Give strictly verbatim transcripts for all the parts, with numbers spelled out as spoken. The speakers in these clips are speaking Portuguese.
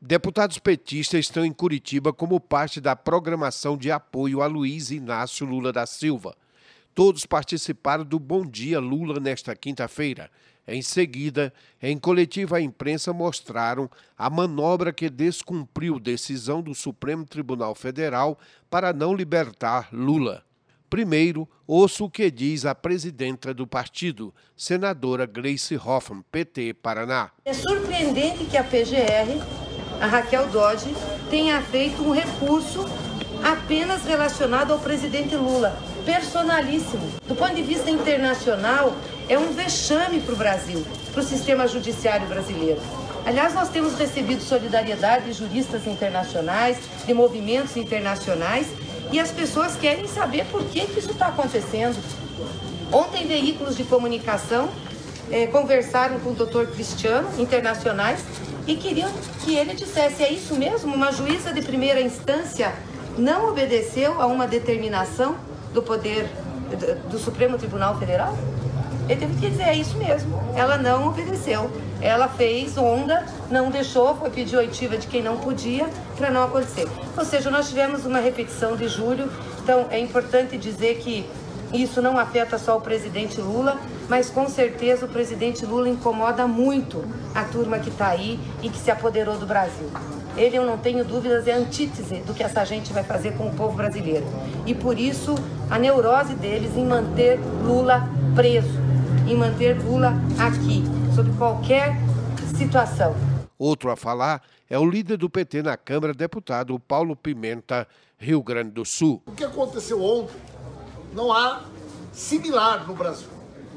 Deputados petistas estão em Curitiba como parte da programação de apoio a Luiz Inácio Lula da Silva. Todos participaram do Bom Dia Lula nesta quinta-feira. Em seguida, em coletiva à imprensa mostraram a manobra que descumpriu decisão do Supremo Tribunal Federal para não libertar Lula. Primeiro, ouço o que diz a presidenta do partido, senadora Gleice Hoffmann, P T Paraná. É surpreendente que a P G R, a Raquel Dodge, tenha feito um recurso apenas relacionado ao presidente Lula, personalíssimo. Do ponto de vista internacional, é um vexame para o Brasil, para o sistema judiciário brasileiro. Aliás, nós temos recebido solidariedade de juristas internacionais, de movimentos internacionais, e as pessoas querem saber por que, que isso está acontecendo. Ontem, veículos de comunicação eh, conversaram com o doutor Cristiano, internacionais, e queriam que ele dissesse, é isso mesmo? Uma juíza de primeira instância não obedeceu a uma determinação do poder do Supremo Tribunal Federal? Ele teve que dizer, é isso mesmo, ela não obedeceu. Ela fez onda, não deixou, foi pedir oitiva de quem não podia para não acontecer. Ou seja, nós tivemos uma repetição de julho, então é importante dizer que isso não afeta só o presidente Lula, mas com certeza o presidente Lula incomoda muito a turma que está aí e que se apoderou do Brasil. Ele, eu não tenho dúvidas, é a antítese do que essa gente vai fazer com o povo brasileiro. E por isso, a neurose deles em manter Lula preso, em manter Lula aqui, sob qualquer situação. Outro a falar é o líder do P T na Câmara, deputado Paulo Pimenta, Rio Grande do Sul. O que aconteceu ontem não há similar no Brasil.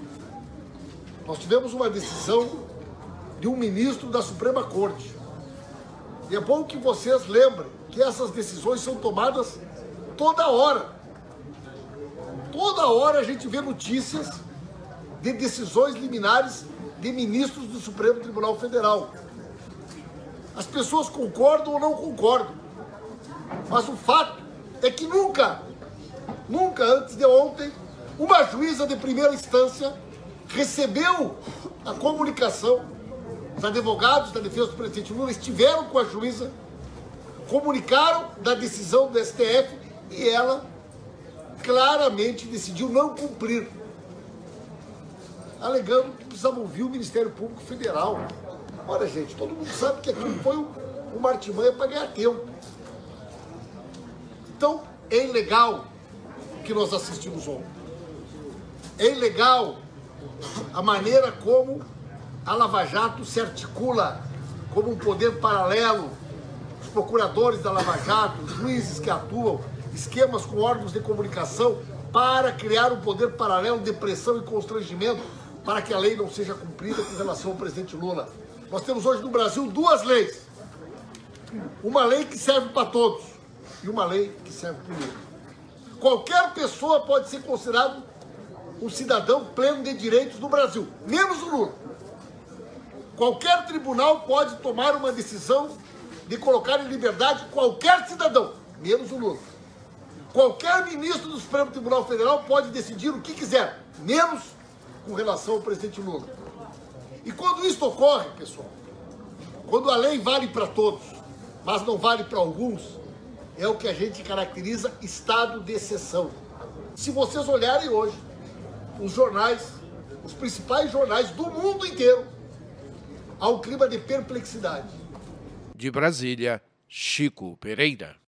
Nós tivemos uma decisão de um ministro da Suprema Corte. E é bom que vocês lembrem que essas decisões são tomadas toda hora. Toda hora a gente vê notícias de decisões liminares de ministros do Supremo Tribunal Federal. As pessoas concordam ou não concordam. Mas o fato é que nunca, nunca antes de ontem, uma juíza de primeira instância recebeu a comunicação. Os advogados da defesa do presidente Lula estiveram com a juíza, comunicaram da decisão do S T F e ela claramente decidiu não cumprir, alegando que precisava ouvir o Ministério Público Federal. Olha, gente, todo mundo sabe que aquilo foi uma artimanha para ganhar tempo. Então, é ilegal o que nós assistimos ontem. É ilegal a maneira como a Lava Jato se articula como um poder paralelo, os procuradores da Lava Jato, os juízes que atuam, esquemas com órgãos de comunicação para criar um poder paralelo de pressão e constrangimento para que a lei não seja cumprida com relação ao presidente Lula. Nós temos hoje no Brasil duas leis. Uma lei que serve para todos e uma lei que serve para o Lula. Qualquer pessoa pode ser considerado um cidadão pleno de direitos no Brasil, menos o Lula. Qualquer tribunal pode tomar uma decisão de colocar em liberdade qualquer cidadão, menos o Lula. Qualquer ministro do Supremo Tribunal Federal pode decidir o que quiser, menos com relação ao presidente Lula. E quando isso ocorre, pessoal, quando a lei vale para todos, mas não vale para alguns, é o que a gente caracteriza estado de exceção. Se vocês olharem hoje, os jornais, os principais jornais do mundo inteiro, há um clima de perplexidade. De Brasília, Chico Pereira.